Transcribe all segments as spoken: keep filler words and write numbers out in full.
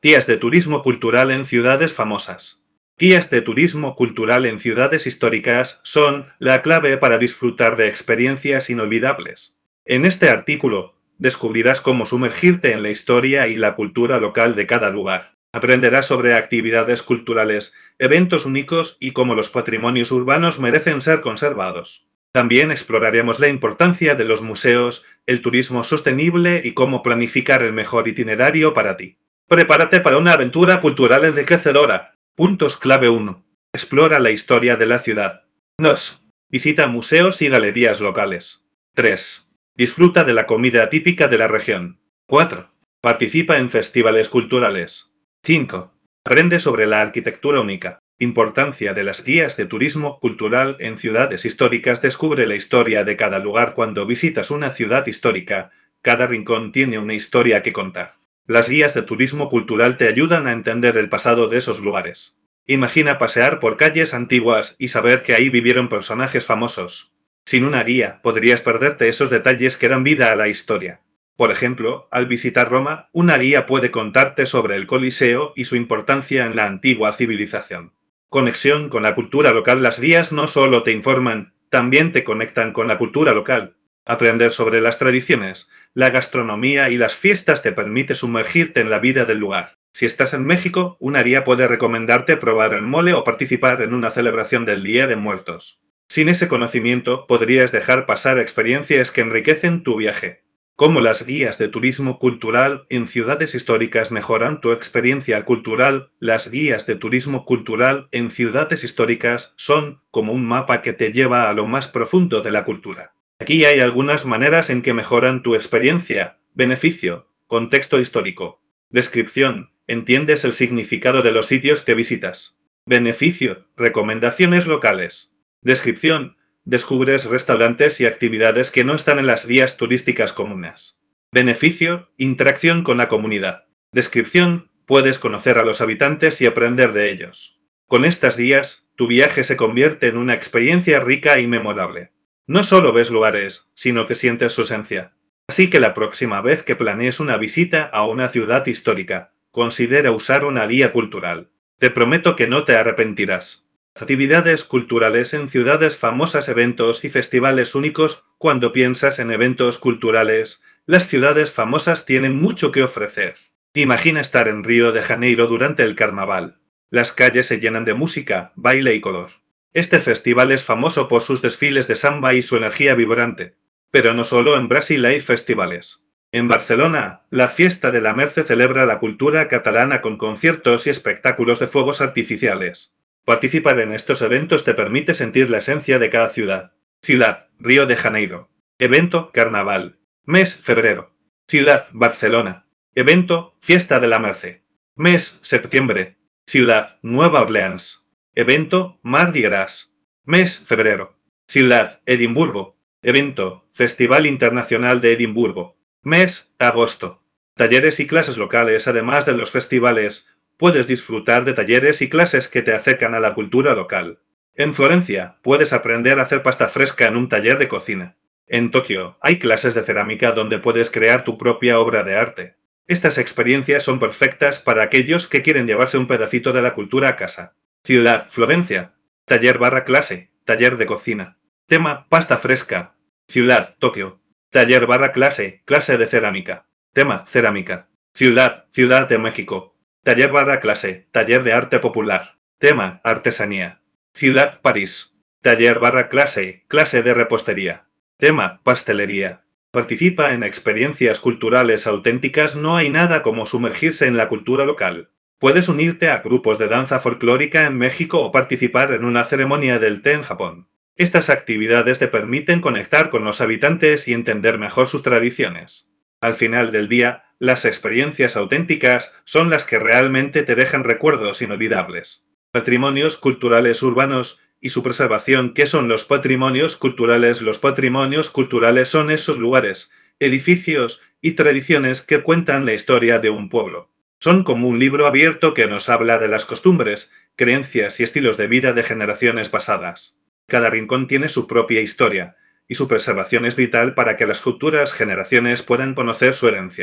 Guías de turismo cultural en ciudades famosas. Guías de turismo cultural en ciudades históricas son la clave para disfrutar de experiencias inolvidables. En este artículo, descubrirás cómo sumergirte en la historia y la cultura local de cada lugar. Aprenderás sobre actividades culturales, eventos únicos y cómo los patrimonios urbanos merecen ser conservados. También exploraremos la importancia de los museos, el turismo sostenible y cómo planificar el mejor itinerario para ti. Prepárate para una aventura cultural enriquecedora. Puntos clave uno. Explora la historia de la ciudad. dos. Visita museos y galerías locales. tres. Disfruta de la comida típica de la región. cuatro. Participa en festivales culturales. cinco. Aprende sobre la arquitectura única. Importancia de las guías de turismo cultural en ciudades históricas. Descubre la historia de cada lugar cuando visitas una ciudad histórica. Cada rincón tiene una historia que contar. Las guías de turismo cultural te ayudan a entender el pasado de esos lugares. Imagina pasear por calles antiguas y saber que ahí vivieron personajes famosos. Sin una guía, podrías perderte esos detalles que dan vida a la historia. Por ejemplo, al visitar Roma, una guía puede contarte sobre el Coliseo y su importancia en la antigua civilización. Conexión con la cultura local. Las guías no solo te informan, también te conectan con la cultura local. Aprender sobre las tradiciones, la gastronomía y las fiestas te permite sumergirte en la vida del lugar. Si estás en México, una guía puede recomendarte probar el mole o participar en una celebración del Día de Muertos. Sin ese conocimiento, podrías dejar pasar experiencias que enriquecen tu viaje. Cómo las guías de turismo cultural en ciudades históricas mejoran tu experiencia cultural. Las guías de turismo cultural en ciudades históricas son como un mapa que te lleva a lo más profundo de la cultura. Aquí hay algunas maneras en que mejoran tu experiencia. Beneficio. Contexto histórico. Descripción. Entiendes el significado de los sitios que visitas. Beneficio. Recomendaciones locales. Descripción. Descubres restaurantes y actividades que no están en las guías turísticas comunes. Beneficio. Interacción con la comunidad. Descripción. Puedes conocer a los habitantes y aprender de ellos. Con estas guías, tu viaje se convierte en una experiencia rica y memorable. No solo ves lugares, sino que sientes su esencia. Así que la próxima vez que planees una visita a una ciudad histórica, considera usar una guía cultural. Te prometo que no te arrepentirás. Actividades culturales en ciudades famosas. Eventos y festivales únicos. Cuando piensas en eventos culturales, las ciudades famosas tienen mucho que ofrecer. Imagina estar en Río de Janeiro durante el carnaval. Las calles se llenan de música, baile y color. Este festival es famoso por sus desfiles de samba y su energía vibrante. Pero no solo en Brasil hay festivales. En Barcelona, la Fiesta de la Mercè celebra la cultura catalana con conciertos y espectáculos de fuegos artificiales. Participar en estos eventos te permite sentir la esencia de cada ciudad. Ciudad, Río de Janeiro. Evento, Carnaval. Mes, febrero. Ciudad, Barcelona. Evento, Fiesta de la Mercè. Mes, septiembre. Ciudad, Nueva Orleans. Evento, Mardi Gras. Mes, febrero. Ciudad, Edimburgo. Evento, Festival Internacional de Edimburgo. Mes, agosto. Talleres y clases locales. Además de los festivales, puedes disfrutar de talleres y clases que te acercan a la cultura local. En Florencia, puedes aprender a hacer pasta fresca en un taller de cocina. En Tokio, hay clases de cerámica donde puedes crear tu propia obra de arte. Estas experiencias son perfectas para aquellos que quieren llevarse un pedacito de la cultura a casa. Ciudad, Florencia. Taller barra clase, taller de cocina. Tema, pasta fresca. Ciudad, Tokio. Taller barra clase, clase de cerámica. Tema, cerámica. Ciudad, Ciudad de México. Taller barra clase, taller de arte popular. Tema, artesanía. Ciudad, París. Taller barra clase, clase de repostería. Tema, pastelería. Participa en experiencias culturales auténticas. No hay nada como sumergirse en la cultura local. Puedes unirte a grupos de danza folclórica en México o participar en una ceremonia del té en Japón. Estas actividades te permiten conectar con los habitantes y entender mejor sus tradiciones. Al final del día, las experiencias auténticas son las que realmente te dejan recuerdos inolvidables. Patrimonios culturales urbanos y su preservación. ¿Qué son los patrimonios culturales? Los patrimonios culturales son esos lugares, edificios y tradiciones que cuentan la historia de un pueblo. Son como un libro abierto que nos habla de las costumbres, creencias y estilos de vida de generaciones pasadas. Cada rincón tiene su propia historia, y su preservación es vital para que las futuras generaciones puedan conocer su herencia.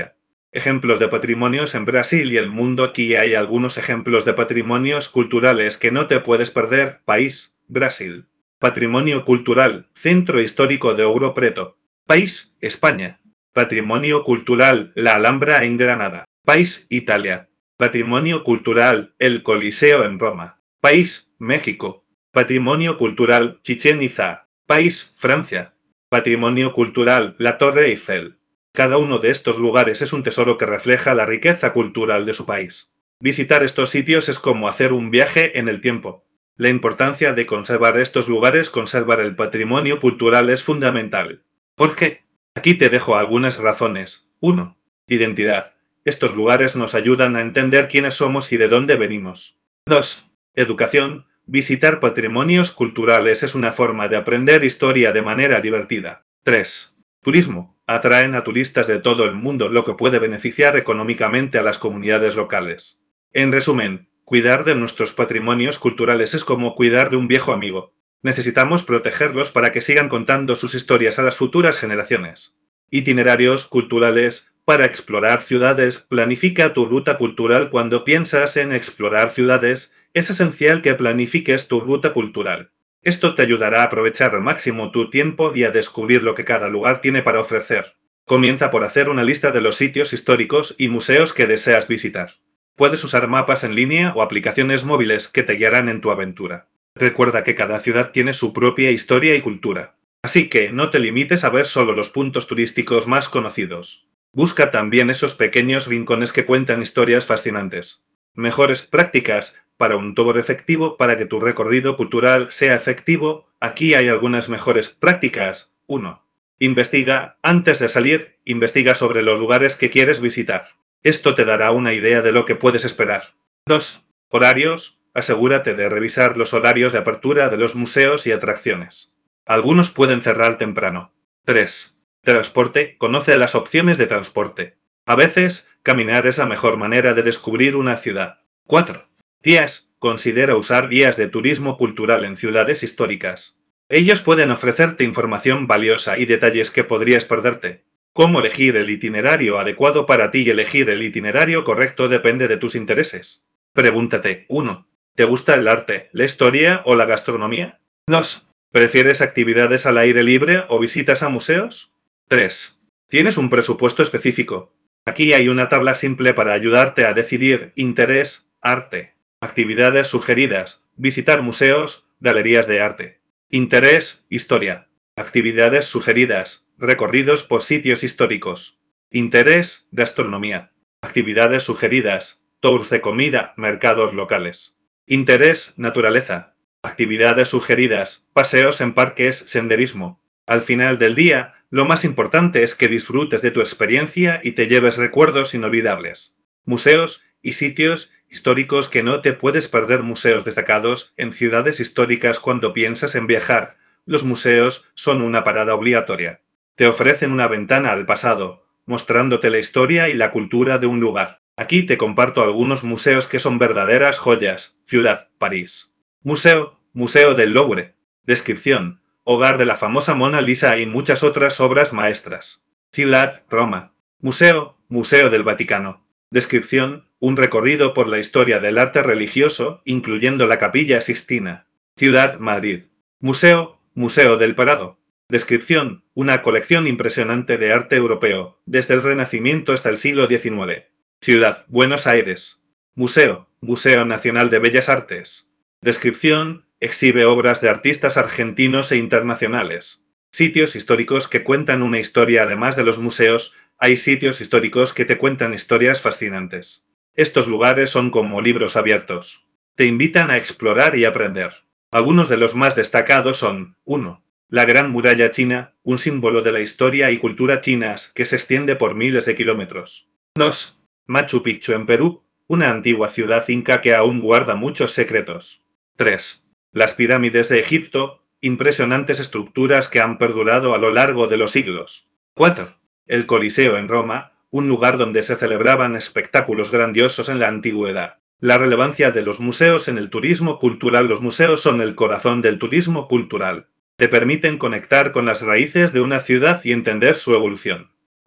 Ejemplos de patrimonios en Brasil y el mundo. Aquí hay algunos ejemplos de patrimonios culturales que no te puedes perder. País, Brasil. Patrimonio cultural, Centro Histórico de Ouro Preto. País, España. Patrimonio cultural, la Alhambra en Granada. País, Italia. Patrimonio cultural, el Coliseo en Roma. País, México. Patrimonio cultural, Chichén Itzá. País, Francia. Patrimonio cultural, la Torre Eiffel. Cada uno de estos lugares es un tesoro que refleja la riqueza cultural de su país. Visitar estos sitios es como hacer un viaje en el tiempo. La importancia de conservar estos lugares, conservar el patrimonio cultural es fundamental. ¿Por qué? Aquí te dejo algunas razones. uno. Identidad. Estos lugares nos ayudan a entender quiénes somos y de dónde venimos. dos. Educación. Visitar patrimonios culturales es una forma de aprender historia de manera divertida. tres. Turismo. Atraen a turistas de todo el mundo, lo que puede beneficiar económicamente a las comunidades locales. En resumen, cuidar de nuestros patrimonios culturales es como cuidar de un viejo amigo. Necesitamos protegerlos para que sigan contando sus historias a las futuras generaciones. Itinerarios culturales. Para explorar ciudades, planifica tu ruta cultural. Cuando piensas en explorar ciudades, es esencial que planifiques tu ruta cultural. Esto te ayudará a aprovechar al máximo tu tiempo y a descubrir lo que cada lugar tiene para ofrecer. Comienza por hacer una lista de los sitios históricos y museos que deseas visitar. Puedes usar mapas en línea o aplicaciones móviles que te guiarán en tu aventura. Recuerda que cada ciudad tiene su propia historia y cultura. Así que no te limites a ver solo los puntos turísticos más conocidos. Busca también esos pequeños rincones que cuentan historias fascinantes. Mejores prácticas para un tour efectivo. Para que tu recorrido cultural sea efectivo, aquí hay algunas mejores prácticas. uno. Investiga. Antes de salir, investiga sobre los lugares que quieres visitar. Esto te dará una idea de lo que puedes esperar. dos. Horarios. Asegúrate de revisar los horarios de apertura de los museos y atracciones. Algunos pueden cerrar temprano. tres. Transporte. Conoce las opciones de transporte. A veces, caminar es la mejor manera de descubrir una ciudad. cuatro. Guías. Considera usar guías de turismo cultural en ciudades históricas. Ellos pueden ofrecerte información valiosa y detalles que podrías perderte. Cómo elegir el itinerario adecuado para ti. Elegir el itinerario correcto depende de tus intereses. Pregúntate. uno. ¿Te gusta el arte, la historia o la gastronomía? dos. ¿Prefieres actividades al aire libre o visitas a museos? tres. ¿Tienes un presupuesto específico? Aquí hay una tabla simple para ayudarte a decidir. Interés, arte. Actividades sugeridas. Visitar museos, galerías de arte. Interés, historia. Actividades sugeridas. Recorridos por sitios históricos. Interés, gastronomía. Actividades sugeridas. Tours de comida, mercados locales. Interés, naturaleza. Actividades sugeridas. Paseos en parques, senderismo. Al final del día, lo más importante es que disfrutes de tu experiencia y te lleves recuerdos inolvidables. Museos y sitios históricos que no te puedes perder. Museos destacados en ciudades históricas. Cuando piensas en viajar, los museos son una parada obligatoria. Te ofrecen una ventana al pasado, mostrándote la historia y la cultura de un lugar. Aquí te comparto algunos museos que son verdaderas joyas. Ciudad, París. Museo, Museo del Louvre. Descripción: hogar de la famosa Mona Lisa y muchas otras obras maestras. Ciudad, Roma. Museo, Museo del Vaticano. Descripción: un recorrido por la historia del arte religioso, incluyendo la Capilla Sixtina. Ciudad, Madrid. Museo, Museo del Prado. Descripción: una colección impresionante de arte europeo, desde el Renacimiento hasta el siglo diecinueve. Ciudad, Buenos Aires. Museo, Museo Nacional de Bellas Artes. Descripción: exhibe obras de artistas argentinos e internacionales. Sitios históricos que cuentan una historia. Además de los museos, hay sitios históricos que te cuentan historias fascinantes. Estos lugares son como libros abiertos. Te invitan a explorar y aprender. Algunos de los más destacados son: uno. La Gran Muralla China, un símbolo de la historia y cultura chinas que se extiende por miles de kilómetros. dos. Machu Picchu en Perú, una antigua ciudad inca que aún guarda muchos secretos. tres. Las pirámides de Egipto, impresionantes estructuras que han perdurado a lo largo de los siglos. cuatro. El Coliseo en Roma, un lugar donde se celebraban espectáculos grandiosos en la antigüedad. La relevancia de los museos en el turismo cultural. Los museos son el corazón del turismo cultural. Te permiten conectar con las raíces de una ciudad y entender su evolución.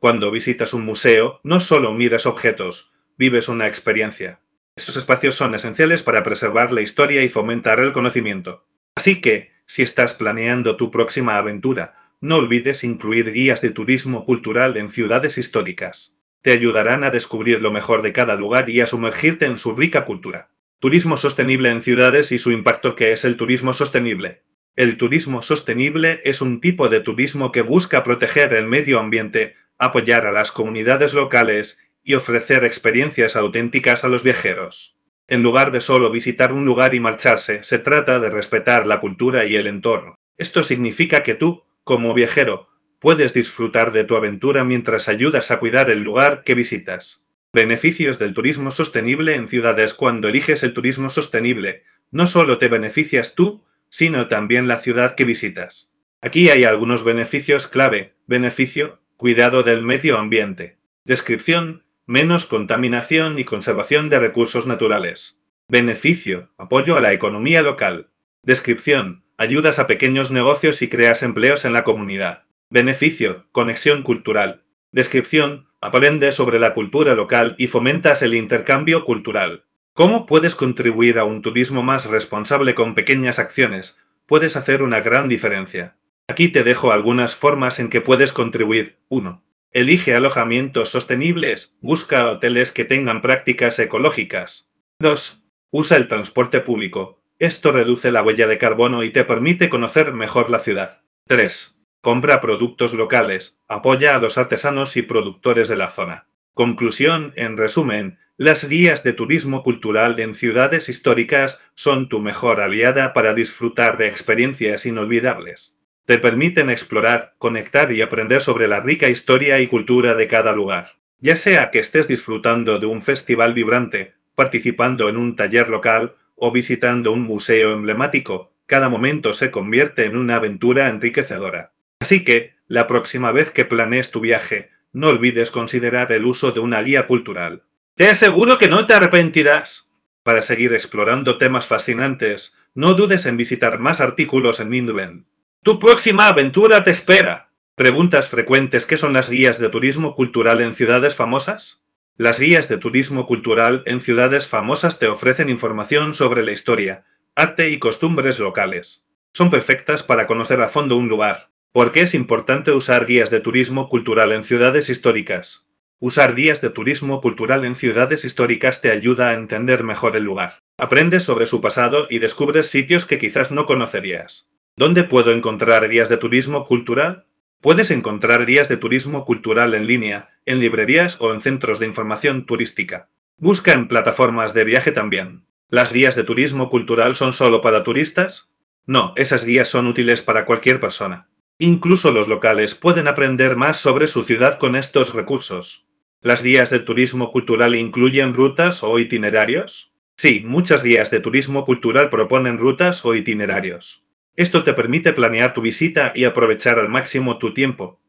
Cuando visitas un museo, no solo miras objetos, vives una experiencia. Estos espacios son esenciales para preservar la historia y fomentar el conocimiento. Así que, si estás planeando tu próxima aventura, no olvides incluir guías de turismo cultural en ciudades históricas. Te ayudarán a descubrir lo mejor de cada lugar y a sumergirte en su rica cultura. Turismo sostenible en ciudades y su impacto. ¿Qué es el turismo sostenible? El turismo sostenible es un tipo de turismo que busca proteger el medio ambiente, apoyar a las comunidades locales y ofrecer experiencias auténticas a los viajeros. En lugar de solo visitar un lugar y marcharse, se trata de respetar la cultura y el entorno. Esto significa que tú, como viajero, puedes disfrutar de tu aventura mientras ayudas a cuidar el lugar que visitas. Beneficios del turismo sostenible en ciudades. Cuando eliges el turismo sostenible, no solo te beneficias tú, sino también la ciudad que visitas. Aquí hay algunos beneficios clave. Beneficio: cuidado del medio ambiente. Descripción: menos contaminación y conservación de recursos naturales. Beneficio: apoyo a la economía local. Descripción: ayudas a pequeños negocios y creas empleos en la comunidad. Beneficio: conexión cultural. Descripción: aprendes sobre la cultura local y fomentas el intercambio cultural. ¿Cómo puedes contribuir a un turismo más responsable? Con pequeñas acciones puedes hacer una gran diferencia. Aquí te dejo algunas formas en que puedes contribuir. uno. Elige alojamientos sostenibles. Busca hoteles que tengan prácticas ecológicas. dos. Usa el transporte público. Esto reduce la huella de carbono y te permite conocer mejor la ciudad. tres. Compra productos locales. Apoya a los artesanos y productores de la zona. Conclusión: en resumen, las guías de turismo cultural en ciudades históricas son tu mejor aliada para disfrutar de experiencias inolvidables. Te permiten explorar, conectar y aprender sobre la rica historia y cultura de cada lugar. Ya sea que estés disfrutando de un festival vibrante, participando en un taller local o visitando un museo emblemático, cada momento se convierte en una aventura enriquecedora. Así que, la próxima vez que planees tu viaje, no olvides considerar el uso de una guía cultural. Te aseguro que no te arrepentirás. Para seguir explorando temas fascinantes, no dudes en visitar más artículos en Mindlen. Tu próxima aventura te espera. Preguntas frecuentes: ¿qué son las guías de turismo cultural en ciudades famosas? Las guías de turismo cultural en ciudades famosas te ofrecen información sobre la historia, arte y costumbres locales. Son perfectas para conocer a fondo un lugar. ¿Por qué es importante usar guías de turismo cultural en ciudades históricas? Usar guías de turismo cultural en ciudades históricas te ayuda a entender mejor el lugar. Aprendes sobre su pasado y descubres sitios que quizás no conocerías. ¿Dónde puedo encontrar guías de turismo cultural? Puedes encontrar guías de turismo cultural en línea, en librerías o en centros de información turística. Busca en plataformas de viaje también. ¿Las guías de turismo cultural son solo para turistas? No, esas guías son útiles para cualquier persona. Incluso los locales pueden aprender más sobre su ciudad con estos recursos. ¿Las guías de turismo cultural incluyen rutas o itinerarios? Sí, muchas guías de turismo cultural proponen rutas o itinerarios. Esto te permite planear tu visita y aprovechar al máximo tu tiempo.